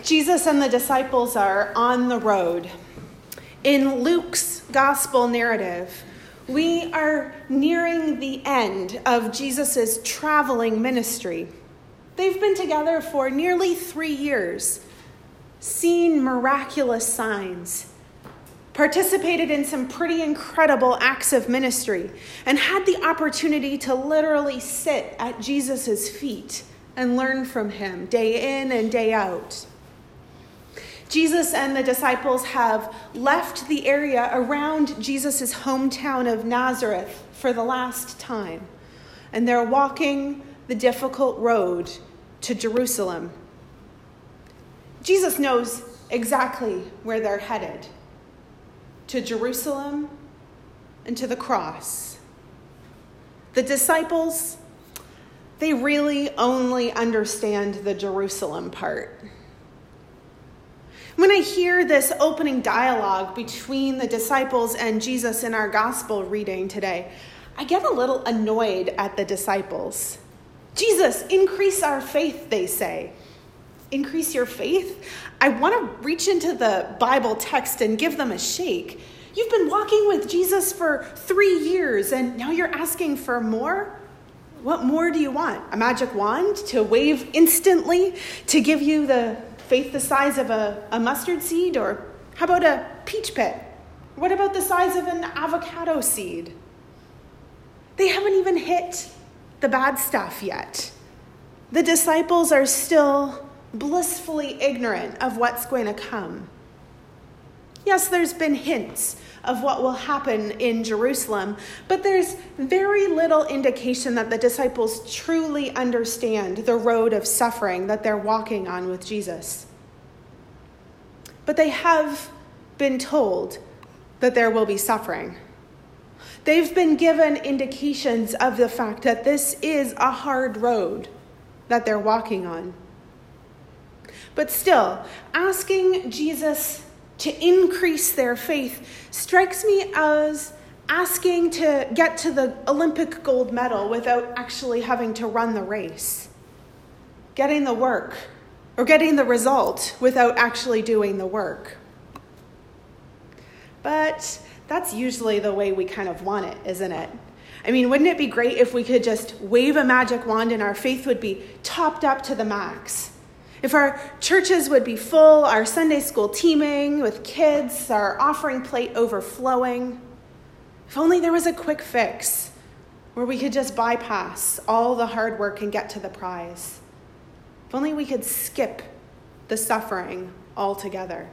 Jesus and the disciples are on the road. In Luke's gospel narrative, we are nearing the end of Jesus' traveling ministry. They've been together for nearly 3 years, seen miraculous signs, participated in some pretty incredible acts of ministry, and had the opportunity to literally sit at Jesus' feet and learn from him day in and day out. Jesus and the disciples have left the area around Jesus' hometown of Nazareth for the last time, and they're walking the difficult road to Jerusalem. Jesus knows exactly where they're headed, to Jerusalem and to the cross. The disciples, they really only understand the Jerusalem part. When I hear this opening dialogue between the disciples and Jesus in our gospel reading today, I get a little annoyed at the disciples. Jesus, increase our faith, they say. Increase your faith? I want to reach into the Bible text and give them a shake. You've been walking with Jesus for 3 years, and now you're asking for more? What more do you want? A magic wand to wave instantly to give you the faith the size of a mustard seed? Or how about a peach pit? What about the size of an avocado seed? They haven't even hit the bad stuff yet. The disciples are still blissfully ignorant of what's going to come. Yes, there's been hints of what will happen in Jerusalem, but there's very little indication that the disciples truly understand the road of suffering that they're walking on with Jesus. But they have been told that there will be suffering. They've been given indications of the fact that this is a hard road that they're walking on. But still, asking Jesus to increase their faith strikes me as asking to get to the Olympic gold medal without actually having to run the race. Getting the work, or getting the result without actually doing the work. But that's usually the way we kind of want it, isn't it? I mean, wouldn't it be great if we could just wave a magic wand and our faith would be topped up to the max? If our churches would be full, our Sunday school teeming with kids, our offering plate overflowing. If only there was a quick fix where we could just bypass all the hard work and get to the prize. If only we could skip the suffering altogether.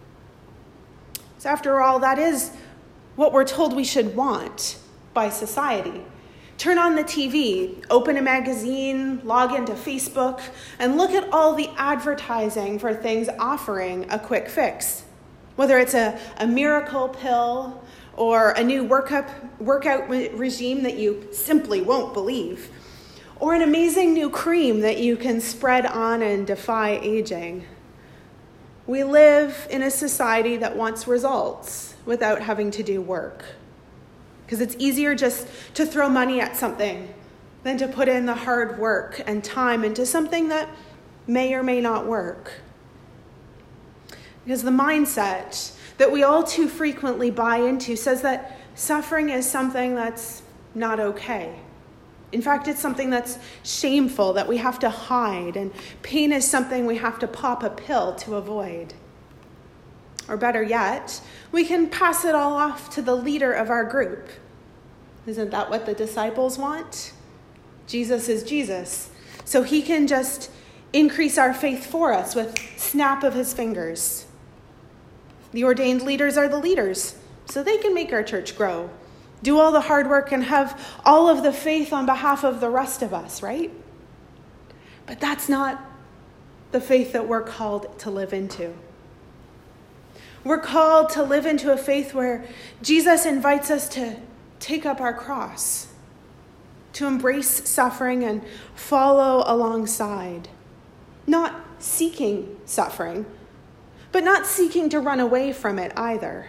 So after all, that is what we're told we should want by society. Turn on the TV, open a magazine, log into Facebook, and look at all the advertising for things offering a quick fix. Whether it's a miracle pill or a new workout regime that you simply won't believe, or an amazing new cream that you can spread on and defy aging. We live in a society that wants results without having to do work. Because it's easier just to throw money at something than to put in the hard work and time into something that may or may not work. Because the mindset that we all too frequently buy into says that suffering is something that's not okay. In fact, it's something that's shameful, that we have to hide, and pain is something we have to pop a pill to avoid. Or better yet, we can pass it all off to the leader of our group. Isn't that what the disciples want? Jesus is Jesus, so he can just increase our faith for us with snap of his fingers. The ordained leaders are the leaders, so they can make our church grow, do all the hard work, and have all of the faith on behalf of the rest of us, right? But that's not the faith that we're called to live into. We're called to live into a faith where Jesus invites us to take up our cross, to embrace suffering and follow alongside. Not seeking suffering, but not seeking to run away from it either.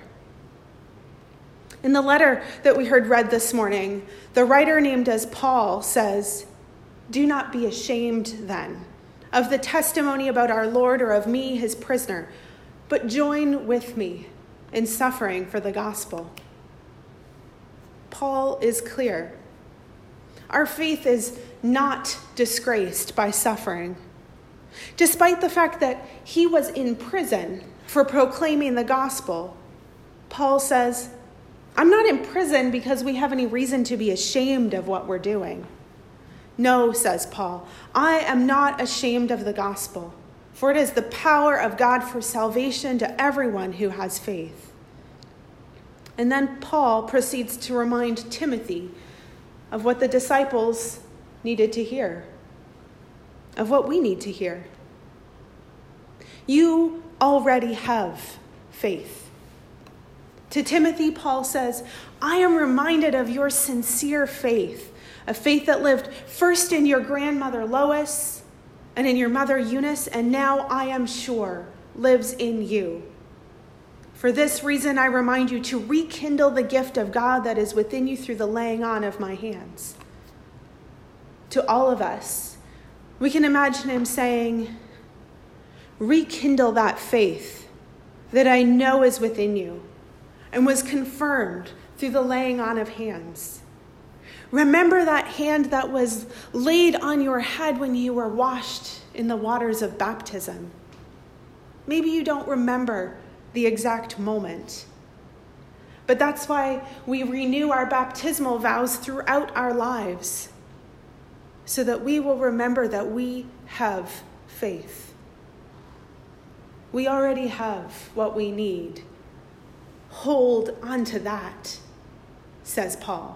In the letter that we heard read this morning, the writer named as Paul says, "Do not be ashamed then of the testimony about our Lord or of me, his prisoner, but join with me in suffering for the gospel. Paul is clear. Our faith is not disgraced by suffering. Despite the fact that he was in prison for proclaiming the gospel, Paul says, I'm not in prison because we have any reason to be ashamed of what we're doing. No, says Paul, I am not ashamed of the gospel, for it is the power of God for salvation to everyone who has faith. And then Paul proceeds to remind Timothy of what the disciples needed to hear, of what we need to hear. You already have faith. To Timothy, Paul says, I am reminded of your sincere faith, a faith that lived first in your grandmother Lois and in your mother Eunice, and now I am sure lives in you. For this reason, I remind you to rekindle the gift of God that is within you through the laying on of my hands. To all of us, we can imagine him saying, rekindle that faith that I know is within you and was confirmed through the laying on of hands. Remember that hand that was laid on your head when you were washed in the waters of baptism. Maybe you don't remember the exact moment, but that's why we renew our baptismal vows throughout our lives, so that we will remember that we have faith. We already have what we need. Hold on to that, says Paul.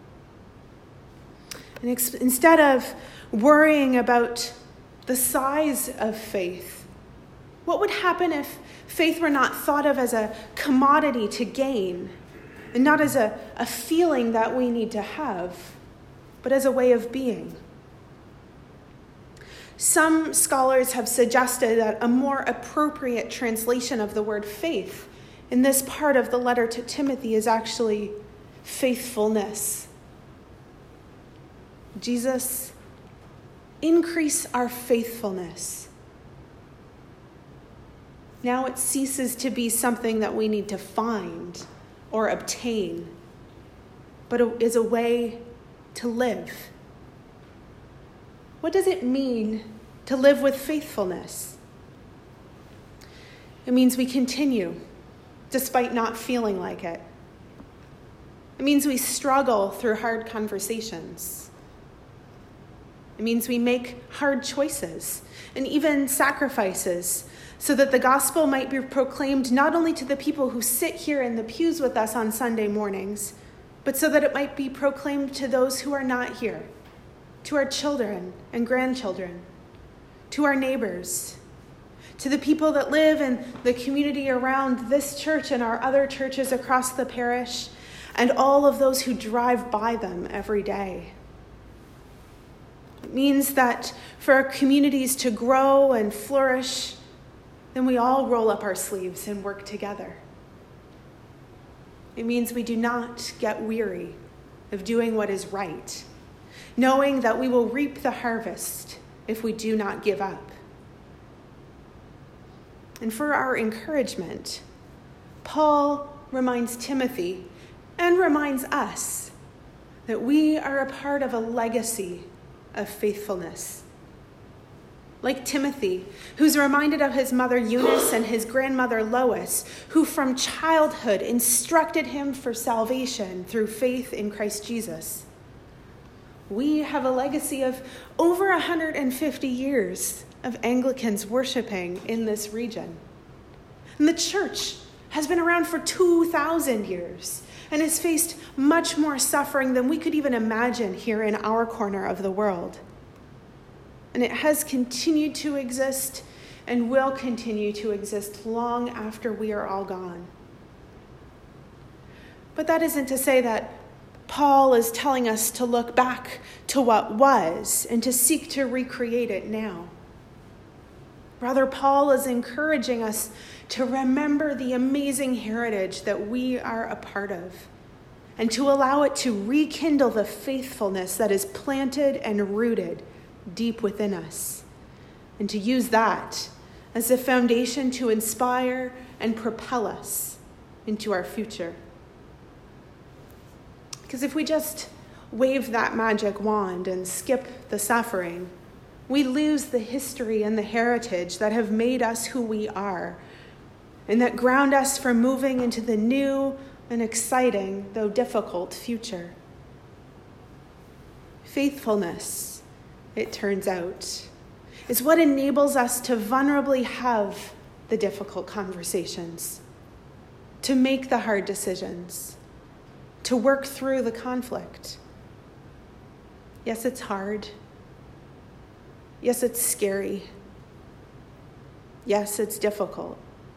And instead of worrying about the size of faith, what would happen if faith were not thought of as a commodity to gain, and not as a feeling that we need to have, but as a way of being? Some scholars have suggested that a more appropriate translation of the word faith in this part of the letter to Timothy is actually faithfulness. Jesus, increase our faithfulness. Now it ceases to be something that we need to find or obtain, but it is a way to live. What does it mean to live with faithfulness? It means we continue despite not feeling like it. It means we struggle through hard conversations. It means we make hard choices and even sacrifices so that the gospel might be proclaimed not only to the people who sit here in the pews with us on Sunday mornings, but so that it might be proclaimed to those who are not here, to our children and grandchildren, to our neighbors, to the people that live in the community around this church and our other churches across the parish, and all of those who drive by them every day. It means that for our communities to grow and flourish, then we all roll up our sleeves and work together. It means we do not get weary of doing what is right, knowing that we will reap the harvest if we do not give up. And for our encouragement, Paul reminds Timothy and reminds us that we are a part of a legacy of faithfulness. Like Timothy, who's reminded of his mother Eunice and his grandmother Lois, who from childhood instructed him for salvation through faith in Christ Jesus. We have a legacy of over 150 years of Anglicans worshiping in this region. And the church has been around for 2,000 years and has faced much more suffering than we could even imagine here in our corner of the world. And it has continued to exist and will continue to exist long after we are all gone. But that isn't to say that Paul is telling us to look back to what was and to seek to recreate it now. Rather, Paul is encouraging us to remember the amazing heritage that we are a part of and to allow it to rekindle the faithfulness that is planted and rooted deep within us, and to use that as a foundation to inspire and propel us into our future. Because if we just wave that magic wand and skip the suffering, we lose the history and the heritage that have made us who we are and that ground us for moving into the new and exciting, though difficult, future. Faithfulness, it turns out, is what enables us to vulnerably have the difficult conversations, to make the hard decisions, to work through the conflict. Yes, it's hard. Yes, it's scary. Yes, it's difficult.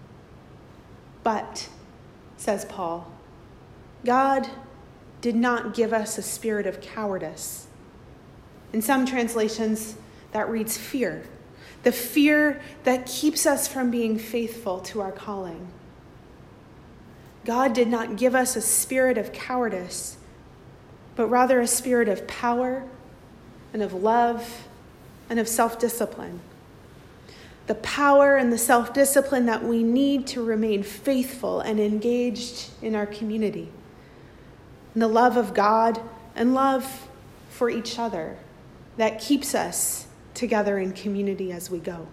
But, says Paul, God did not give us a spirit of cowardice. In some translations, that reads fear. The fear that keeps us from being faithful to our calling. God did not give us a spirit of cowardice, but rather a spirit of power and of love and of self-discipline. The power and the self-discipline that we need to remain faithful and engaged in our community. And the love of God and love for each other that keeps us together in community as we go.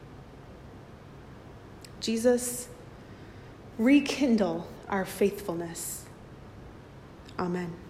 Jesus, rekindle our faithfulness. Amen.